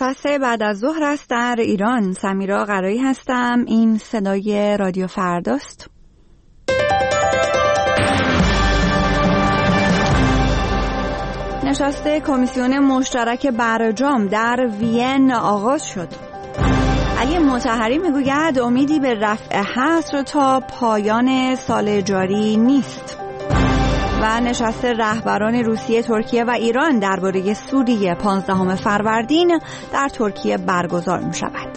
ساعت 3 بعد از ظهر است در ایران. سمیرا قرایی هستم. این صدای رادیو فرداست. نشست کمیسیون مشترک برجام در وین آغاز شد. علی مطهری میگوید امیدی به رفع حصر تا پایان سال جاری نیست. و نشست رهبران روسیه، ترکیه و ایران درباره سوریه 15 فروردین در ترکیه برگزار می شود.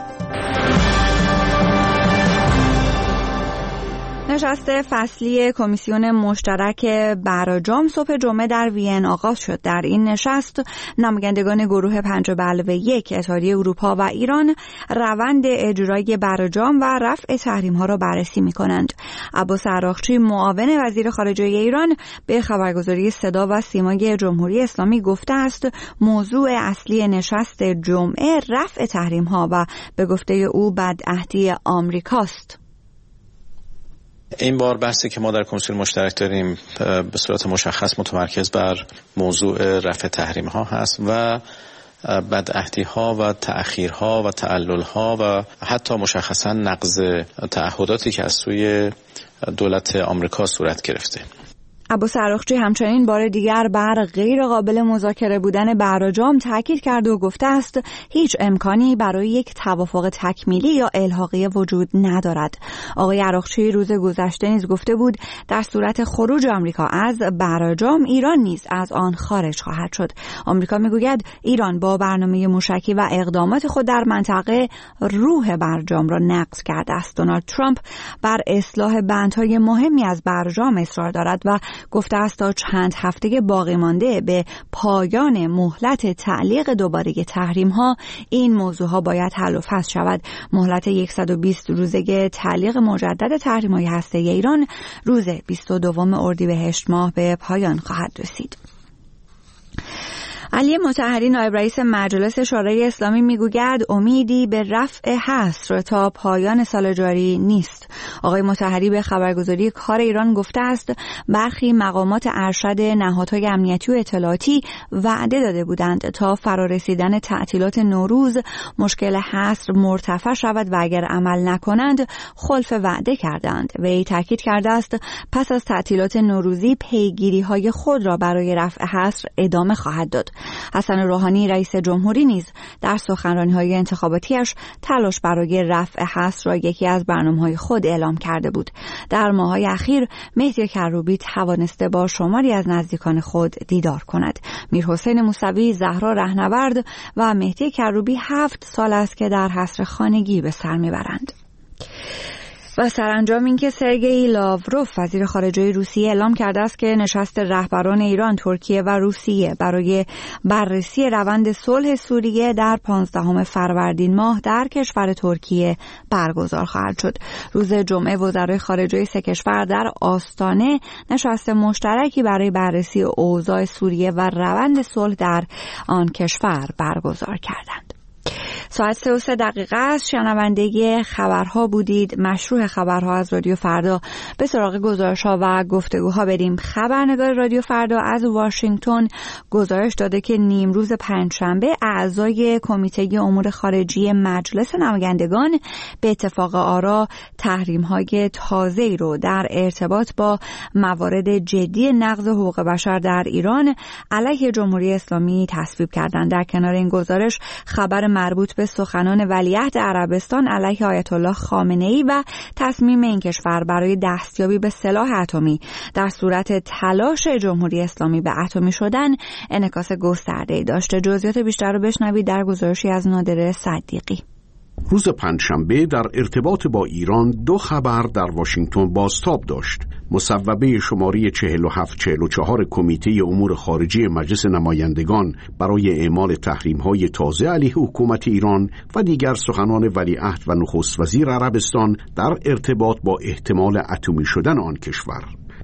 نشست فصلی کمیسیون مشترک برجام صبح جمعه در وین آغاز شد. در این نشست نمایندگان گروه 5+1 اتحادیه اروپا و ایران روند اجرای برجام و رفع تحریم‌ها را بررسی می‌کنند. عباس عراقچی معاون وزیر خارجه ایران به خبرگزاری صدا و سیمای جمهوری اسلامی گفته است موضوع اصلی نشست جمعه رفع تحریم‌ها و به گفته او بدعهدی آمریکاست. این بار بحثی که ما در کمیسیون مشترک داریم به صورت مشخص متمرکز بر موضوع رفع تحریم‌ها هست و بدعهدی‌ها و تأخیرها و تعلل‌ها و حتی مشخصاً نقض تعهداتی که از سوی دولت آمریکا صورت گرفته. عباس عراقچی همچنین بار دیگر بر غیر قابل مذاکره بودن برجام تاکید کرد و گفته است هیچ امکانی برای یک توافق تکمیلی یا الحاقی وجود ندارد. آقای عراقچی روز گذشته نیز گفته بود در صورت خروج آمریکا از برجام ایران نیز از آن خارج خواهد شد. آمریکا میگوید ایران با برنامه موشکی و اقدامات خود در منطقه روح برجام را نقض کرده است. دونالد ترامپ بر اصلاح بندهای مهمی از برجام اصرار دارد و گفته است تا چند هفته باقی مانده به پایان مهلت تعلیق دوباره تحریم ها این موضوع ها باید حل و فصل شود. مهلت 120 روزه تعلیق مجدد تحریم های هسته‌ای ایران روز 22 اردیبهشت ماه به پایان خواهد رسید. علی مطهری نایب رئیس مجلس شورای اسلامی میگوید امیدی به رفع حصر تا پایان سال جاری نیست. آقای مطهری به خبرگزاری کار ایران گفته است برخی مقامات ارشد نهادهای امنیتی و اطلاعاتی وعده داده بودند تا فرارسیدن تعطیلات نوروز مشکل حصر مرتفع شود و اگر عمل نکنند خلف وعده کردند. وی تاکید کرده است پس از تعطیلات نوروزی پیگیری‌های خود را برای رفع حصر ادامه خواهد داد. حسن روحانی رئیس جمهوری نیز در سخنرانی‌های انتخاباتیش تلاش برای رفع حصر را یکی از برنامه‌های خود اعلام کرده بود. در ماه‌های اخیر مهدی کروبی توانسته با شماری از نزدیکان خود دیدار کند. میرحسین موسوی، زهرا رهنورد و مهدی کروبی 7 سال است که در حصر خانگی به سر میبرند. و سرانجام اینکه سرگئی لاوروف وزیر خارجه روسیه اعلام کرده است که نشست رهبران ایران، ترکیه و روسیه برای بررسی روند صلح سوریه در 15 فروردین ماه در کشور ترکیه برگزار خواهد شد. روز جمعه وزرای خارجه سه کشور در آستانه نشست مشترکی برای بررسی اوضاع سوریه و روند صلح در آن کشور برگزار کردند. ساعت 3:03 است. شنونده خبرها بودید. مشروع خبرها از رادیو فردا. به سراغ گزارش‌ها و گفتگوها بریم. خبرنگار رادیو فردا از واشنگتن گزارش داده که نیمروز پنجشنبه اعضای کمیته امور خارجی مجلس نمایندگان به اتفاق آرا تحریم‌های تازه‌ای رو در ارتباط با موارد جدی نقض حقوق بشر در ایران علیه جمهوری اسلامی تصویب کردند. در کنار این گزارش خبر مربوط به سخنان ولیعهد عربستان علیه آیت الله خامنه‌ای و تصمیم این کشور برای دستیابی به سلاح اتمی در صورت تلاش جمهوری اسلامی به اتمی شدن انعکاس گسترده‌ای داشته. جزئیات بیشتر رو بشنوید در گزارشی از نادره صدیقی. روز پنجشنبه در ارتباط با ایران 2 خبر در واشنگتن بازتاب داشت. مصوبه شماره 4744 کمیته امور خارجی مجلس نمایندگان برای اعمال تحریم‌های تازه علیه حکومت ایران و دیگر سخنان ولیعهد و نخست وزیر عربستان در ارتباط با احتمال اتمی شدن آن کشور.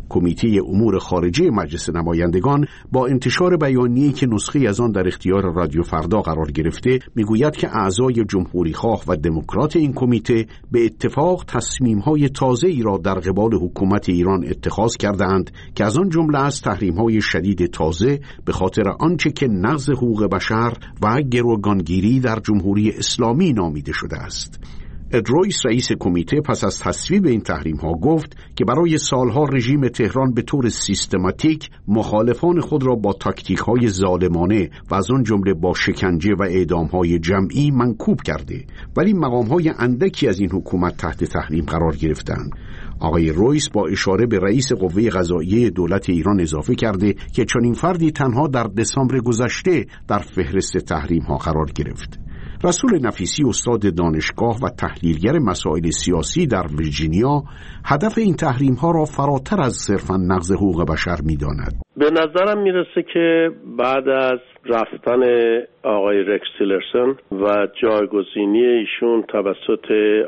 کمیته امور خارجه مجلس نمایندگان با انتشار بیانیه‌ای که نسخه از آن در اختیار رادیو فردا قرار گرفته میگوید که اعضای جمهوری‌خواه و دموکرات این کمیته به اتفاق تصمیم‌های تازه‌ای را در قبال حکومت ایران اتخاذ کردند که از آن جمله از تحریم‌های شدید تازه به خاطر آنچه که نقض حقوق بشر و گروگانگیری در جمهوری اسلامی نامیده شده است. اد رویس رئیس کمیته پس از تصویب این تحریم‌ها گفت که برای سالها رژیم تهران به طور سیستماتیک مخالفان خود را با تاکتیک‌های ظالمانه و از آن جمله با شکنجه و اعدام‌های جمعی منکوب کرده، ولی مقام‌های اندکی از این حکومت تحت تحریم قرار گرفتند. آقای رویس با اشاره به رئیس قوه قضاییه دولت ایران اضافه کرده که چنین فردی تنها در دسامبر گذشته در فهرست تحریم‌ها قرار گرفت. رسول نفیسی استاد دانشگاه و تحلیلگر مسائل سیاسی در ویرجینیا هدف این تحریم‌ها را فراتر از صرفاً نقض حقوق بشر می‌داند. به نظرم میرسه که بعد از رفتن آقای رکس تیلرسون و جایگزینی ایشون توسط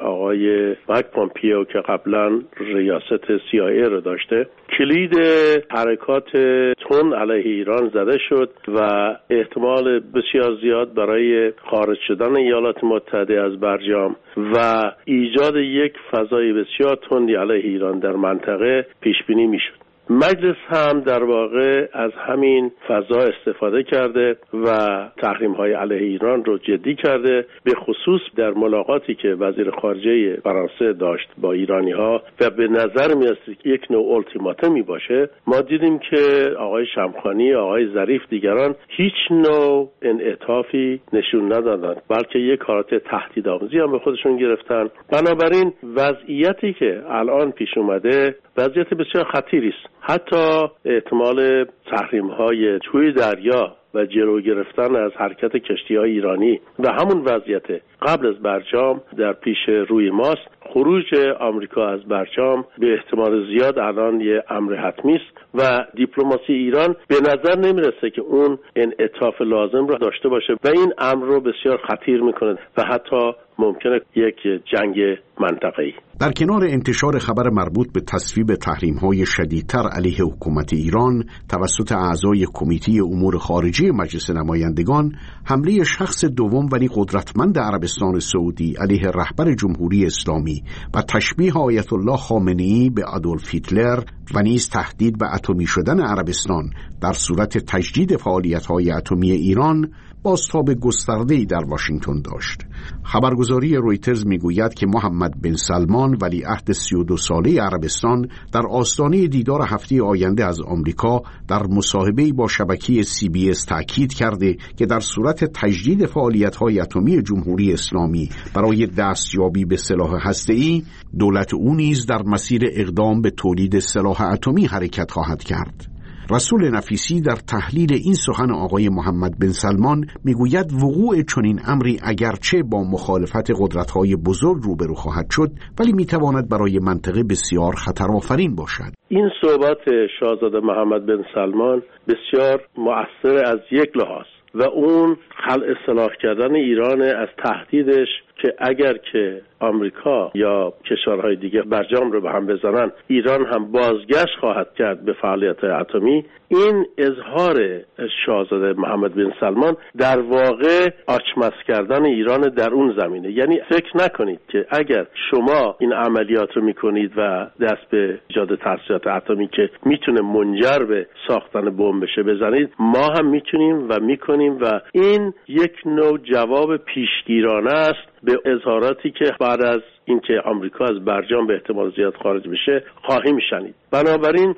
آقای مایک پومپیو که قبلا ریاست CIA رو داشته، کلید حرکات تند علیه ایران زده شد و احتمال بسیار زیاد برای خارج شدن ایالات متحده از برجام و ایجاد یک فضای بسیار تندی علیه ایران در منطقه پیش بینی میشد. مجلس هم در واقع از همین فضا استفاده کرده و تحریم‌های علیه ایران رو جدی کرده، به خصوص در ملاقاتی که وزیر خارجه فرانسه داشت با ایرانی‌ها و به نظر می‌رسید یک نوع التیماتومی باشه. ما دیدیم که آقای شمخانی، آقای ظریف، دیگران هیچ نوع انعطافی نشون ندادند، بلکه یک کارت تهدیدآمیزی هم به خودشون گرفتن. بنابراین وضعیتی که الان پیش اومده وضعیت بسیار خطیری است. حتی احتمال تحریم‌های توی دریا و جلو گرفتن از حرکت کشتی‌های ایرانی و همون وضعیت قبل از برجام در پیش روی ماست. خروج آمریکا از برجام به احتمال زیاد الان یه امر حتمی است و دیپلماسی ایران به نظر نمیرسه که اون انعطاف لازم را داشته باشه و این امر رو بسیار خطیر میکنه و حتی ممکنه یک جنگ منطقه‌ای. در کنار انتشار خبر مربوط به تصویب تحریم‌های شدیدتر علیه حکومت ایران توسط اعضای کمیته امور خارجه مجلس نمایندگان، حمله شخص دوم ولی قدرتمند عربستان سعودی علیه رهبر جمهوری اسلامی و تشبیه آیت الله خامنه‌ای به آدولف هیتلر و نیز تهدید به اتمی شدن عربستان در صورت تجدید فعالیت‌های اتمی ایران بازتاب گسترده‌ای در واشنگتن داشت. خبرگزاری رویترز میگوید که محمد بن سلمان ولیعهد 32 ساله عربستان در آستانه دیدار هفته آینده از آمریکا در مصاحبه‌ای با شبکه CBS تأکید کرده که در صورت تجدید فعالیت‌های اتمی جمهوری اسلامی برای دستیابی به سلاح هسته‌ای، دولت او نیز در مسیر اقدام به تولید سلاح اتمی حرکت خواهد کرد. رسول نفیسی در تحلیل این سخن آقای محمد بن سلمان میگوید وقوع چنین امری اگرچه با مخالفت قدرت‌های بزرگ روبرو خواهد شد، ولی میتواند برای منطقه بسیار خطرآفرین باشد. این صحبت شاهزاده محمد بن سلمان بسیار مؤثر از یک لحاظ و اون خلع سلاح کردن ایران از تهدیدش که اگر که آمریکا یا کشورهای دیگه برجام رو به هم بزنن ایران هم بازگشت خواهد کرد به فعالیت اتمی. این اظهار شاهزاده محمد بن سلمان در واقع آچمز کردن ایران در اون زمینه. یعنی فکر نکنید که اگر شما این عملیات رو میکنید و دست به ایجاد تسلیحات اتمی که میتونه منجر به ساختن بمب بشه بزنید، ما هم میتونیم و میکنیم و این یک نوع جواب پیشگیرانه است به اظهاراتی که بعد از اینکه آمریکا از برجام به احتمال زیاد خارج بشه خواهیم شنید. بنابراین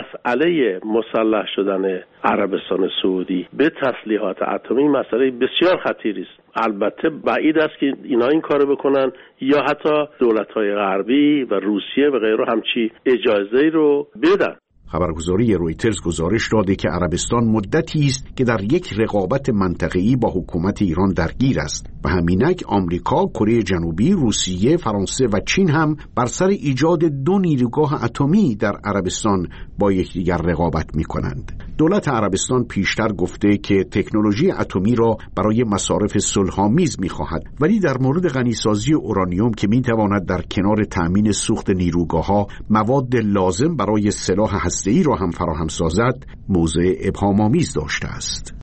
مسئله مسلح شدن عربستان سعودی به تسلیحات اتمی مسئله بسیار خطیری است. البته بعید است که اینا این کارو بکنن یا حتی دولت‌های غربی و روسیه و غیره همچی اجازه‌ای رو بدن. خبرگزاری رویترز گزارش داده که عربستان مدتی است که در یک رقابت منطقه‌ای با حکومت ایران درگیر است و همینک آمریکا، کره جنوبی، روسیه، فرانسه و چین هم بر سر ایجاد 2 نیروگاه اتمی در عربستان با یکدیگر رقابت می‌کنند. دولت عربستان پیشتر گفته که تکنولوژی اتمی را برای مصارف صلح‌آمیز می‌خواهد، ولی در مورد غنیسازی اورانیوم که می‌تواند در کنار تأمین سوخت نیروگاه‌ها مواد لازم برای سلاح هسته‌ای را هم فراهم سازد، موضع ابهام‌آمیز داشته است.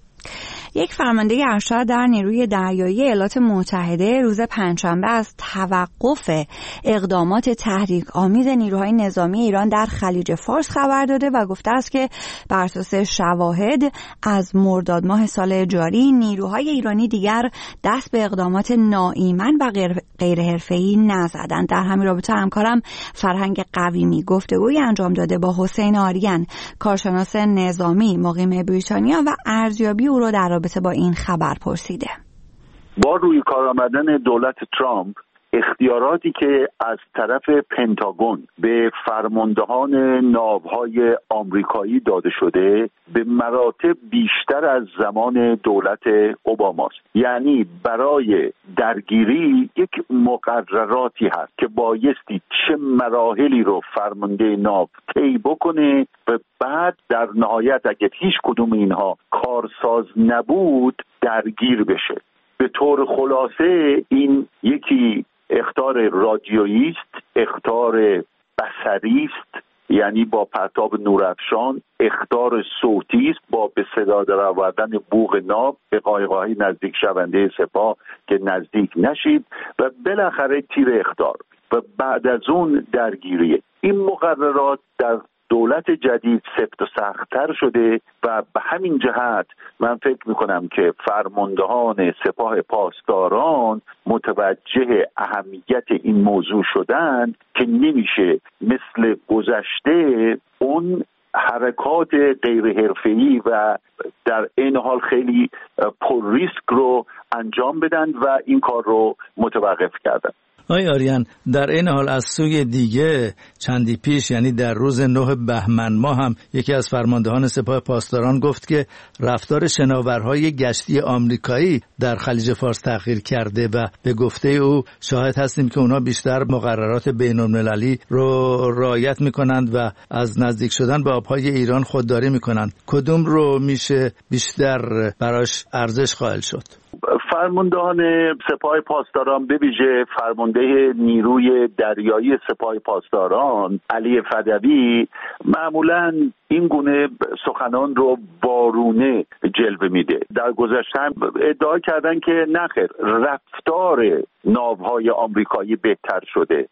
یک فرمانده ارشد در نیروی دریایی ایالات متحده روز پنجشنبه از توقف اقدامات تحریک آمیز نیروهای نظامی ایران در خلیج فارس خبر داده و گفته است که بر اساس شواهد از مرداد ماه سال جاری نیروهای ایرانی دیگر دست به اقدامات ناایمن و غیر حرفه‌ای نزدند. در همین رابطه همکارم فرهنگ قویمی گفتگویی انجام داده با حسین آریان، کارشناس نظامی مقیم بریتانیا، و ارزیابی او را در رابطه با این خبر پرسیده. با روی کار آمدن دولت ترامپ، اختیاراتی که از طرف پنتاگون به فرماندهان ناوهای آمریکایی داده شده به مراتب بیشتر از زمان دولت اوباماست. یعنی برای درگیری یک مقرراتی هست که بایستی چه مراحلی رو فرمانده ناو طی بکنه و بعد در نهایت اگه هیچ کدوم اینها کارساز نبود درگیر بشه. به طور خلاصه این یکی اخطار رادیویی است، اخطار بصری است، یعنی با پرتاب نورافشان، اخطار صوتی است با به صدا درآوردن بوق ناو به قایق‌های نزدیک شونده سپاه که نزدیک نشید، و بالاخره تیر اخطار و بعد از اون درگیری. این مقررات در دولت جدید سفت و سخت‌تر شده و به همین جهت من فکر می‌کنم که فرماندهان سپاه پاسداران متوجه اهمیت این موضوع شدن که نمیشه مثل گذشته اون حرکات غیر حرفه‌ای و در این حال خیلی پر ریسک رو انجام بدن و این کار رو متوقف کردن. آقای آریان، در این حال از سوی دیگه چندی پیش، یعنی در روز 9 بهمن ماه، هم یکی از فرماندهان سپاه پاسداران گفت که رفتار شناورهای گشتی آمریکایی در خلیج فارس تغییر کرده و به گفته او شاهد هستیم که اونا بیشتر مقررات بین‌المللی رو رعایت میکنند و از نزدیک شدن به آبهای ایران خودداری میکنند. کدوم رو میشه بیشتر براش ارزش قائل شد؟ فرماندهان سپاه پاسداران، به ویژه فرمانده نیروی دریایی سپاه پاسداران علی فدوی، معمولاً این گونه سخنان رو وارونه جلوه میده. در گذشته ادعا کردن که نخیر، رفتار ناوهای آمریکایی بهتر شده،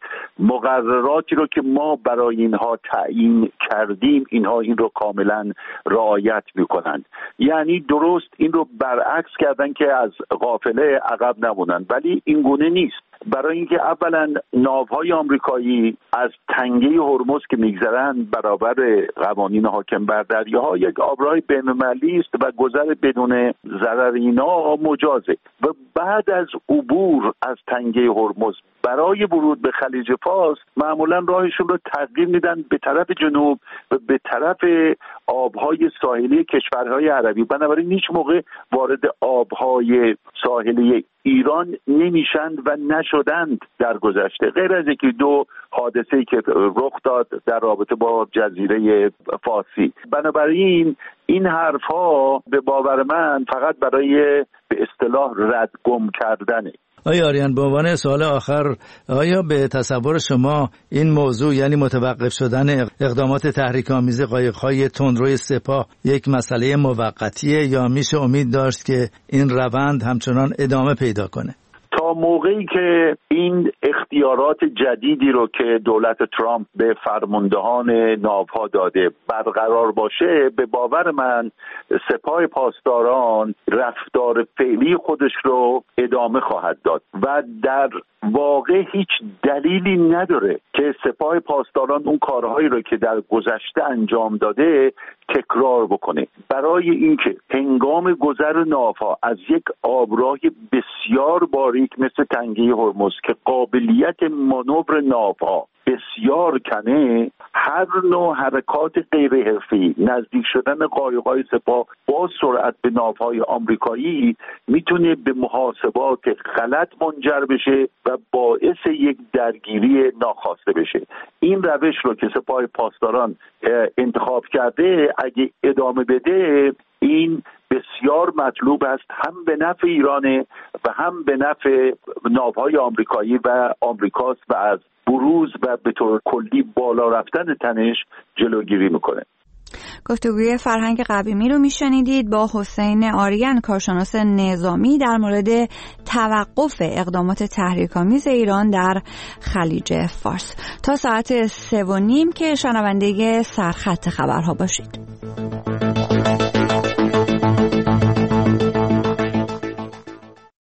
مقرراتی رو که ما برای اینها تعیین کردیم اینها این رو کاملا رعایت میکنند. یعنی درست این رو برعکس کردن که از قافله عقب نمونن، ولی این گونه نیست. برای اینکه اولا ناوهای آمریکایی از تنگه هرمز که میگذرن برابر قوانین حاکم بر دریاها یک آبراه بین‌المللی است و گذر بدون ضرر اینا مجازه، و بعد از عبور از تنگه هرمز برای ورود به خلیج فارس معمولا راهشون رو تغییر میدن به طرف جنوب و به طرف آبهای ساحلی کشورهای عربی. بنابراین هیچ موقع وارد آبهای ساحلی ایران نمیشند و نشدند در گذشته، غیر از یکی دو حادثه‌ای که رخ داد در رابطه با جزیره فارسی. بنابراین این حرف‌ها به باور من فقط برای به اصطلاح ردگم کردنه. آیا آریان، به عنوان سوال آخر، آیا به تصور شما این موضوع، یعنی متوقف شدن اقدامات تحریک‌آمیز قایق‌های تندروی سپاه، یک مسئله موقتیه یا میشه امید داشت که این روند همچنان ادامه پیدا کنه؟ تا موقعی که این اختیارات جدیدی رو که دولت ترامپ به فرماندهان ناوها داده برقرار باشه، به باور من سپاه پاسداران رفتار فعلی خودش رو ادامه خواهد داد و در واقع هیچ دلیلی نداره که سپاه پاسداران اون کارهایی رو که در گذشته انجام داده تکرار بکنه. برای اینکه هنگام گذر ناوها از یک آبراه بسیار باریک مثل تنگه هرمز که قابلیت مانور ناوها بسیار کنه، هر نوع حرکات غیر حرفی، نزدیک شدن قایق‌های سپاه با سرعت به ناوهای آمریکایی میتونه به محاسبات غلط منجر بشه و باعث یک درگیری ناخواسته بشه. این روش رو که سپاه پاسداران انتخاب کرده اگه ادامه بده، این بسیار مطلوب است، هم به نفع ایرانه و هم به نفع ناوهای آمریکایی و آمریکاست و از بروز و به طور کلی بالا رفتن تنش جلوگیری میکنه. گفتگوی فرهنگ قبیمی رو میشنیدید با حسین آریان، کارشناس نظامی، در مورد توقف اقدامات تحریک‌آمیز ایران در خلیج فارس. تا ساعت 3:30 که شنونده سرخط خبرها باشید.